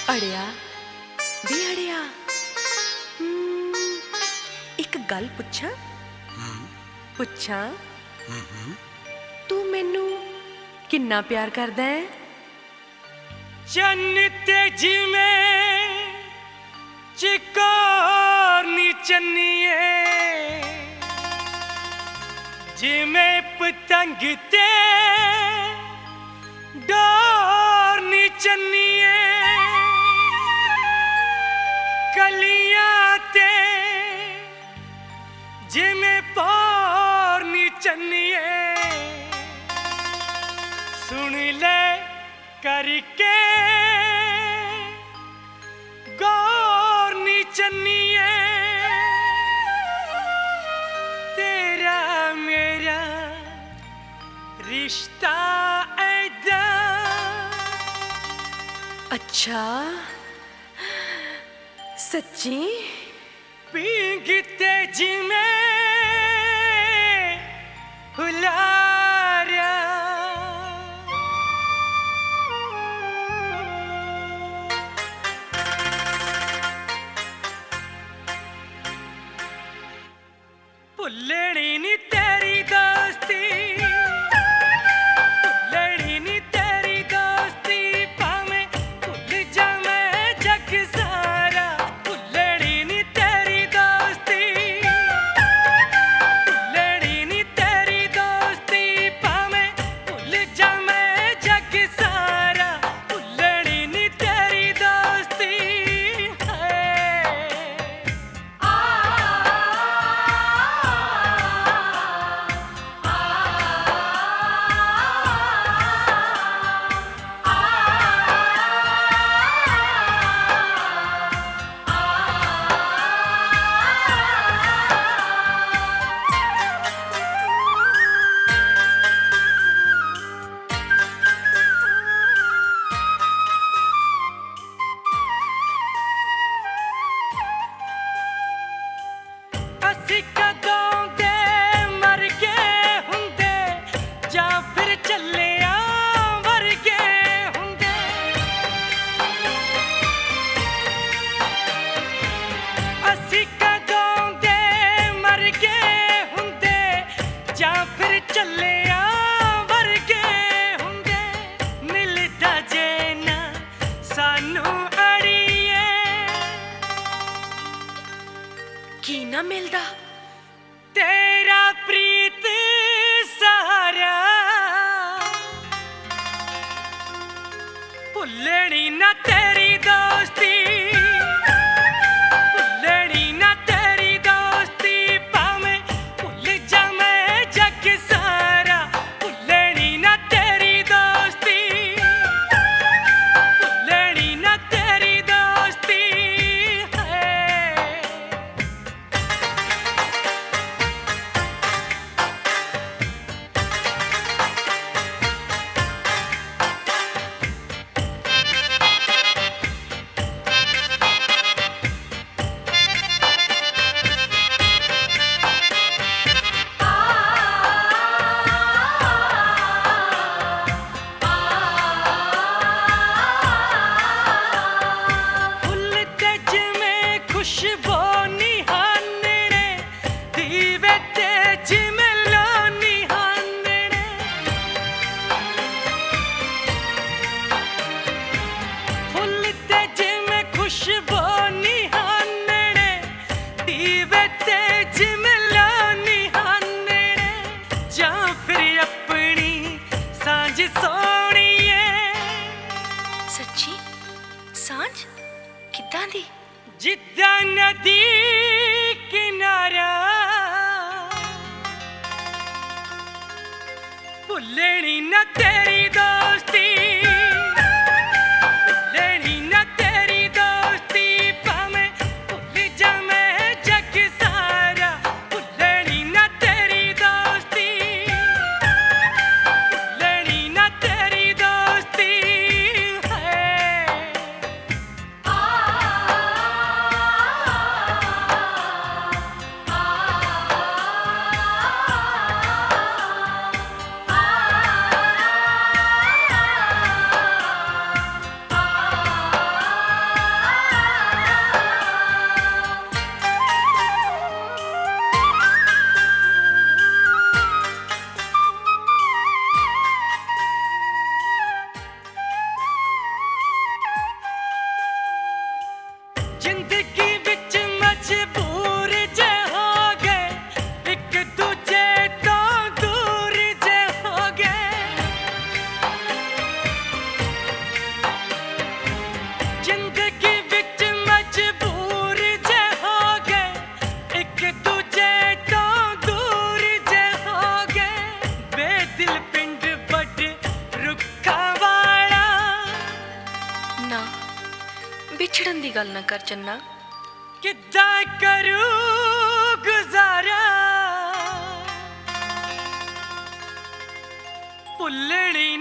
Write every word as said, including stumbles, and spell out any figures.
अड़िया वे अड़िया एक गल पुछां पुछां तू मैनू किन्ना प्यार करदा है? चन्न ते जिवें चिकोर नी चन्निए, जिवें पतंग ते डोर नी चन्निए, कलियां ते जिवें पोर नी चन्निए, सुन ले करके गौर नी चन्निए, तेरा मेरा रिश्ता ऐदा। अच्छा सच्ची? पींगते जिमें हुलारा, भुल्लनी नी तेरी दोस्ती, भुल्लनी नी तेरी दोस्ती, भावें भुल जावें जग सारा। भुल्लनी नी तेरी दोस्ती, भुल्लनी नी तेरी दोस्ती, भावें भुल जावें जग सारा। भुल्लनी नी तेरी दोस्ती ਅਸੀਂ ਕਦੋਂ ਦੇ ਮਰ ਗਏ ਹੁੰਦੇ, ਜਾਂ ਫਿਰ ਚੱਲਿਆਂ ਵਰਗੇ ਹੁੰਦੇ। ਅਸੀਂ ਕਦੋਂ ਦੇ ਮਰ ਗਏ ਹੁੰਦੇ, ਜਾਂ ਫਿਰ ਚੱਲਿਆਂ ਵਰਗੇ ਹੁੰਦੇ। ਮਿਲਦਾ ਜੇ ਨਾ ਸਾਨੂੰ ਅੜੀਏ, की ना मिलदा? तेरा प्रीत सहारा। भुल्लनी ना तेरी दोस्ती, भुल्लनी ना तेरी दोस्ती, भावें भुल जावें जग सारा। भुल्लनी ना तेरी दोस्ती, भुल्लनी ना तेरी दोस्ती है। फुल ते जिवें खुशबू निहानने, दीवे ते जिवें लो निहानने। फुल ते जिवें खुशबू निहानने, दीवे ते जिवें लो निहानने। जां फिर अपनी सांझ सोहणीए, सच्ची सांझ किद्दां दी? जिद्दां नदी किनारा। भुल्लनी ना तेरी दोस्ती, भुल्लनी ना तेरी दोस्ती, भावें भुल जावें जग सारा। भुल्लनी ना तेरी दोस्ती, भुल्लनी ना तेरी दोस्ती है। ਵਿਛੜਨ ਦੀ ਗੱਲ ਨਾ ਕਰ ਚੰਨਾ। ਕਿੱਦਾਂ ਕਰੂ ਗੁਜ਼ਾਰਾ ਭੁੱਲਣੀ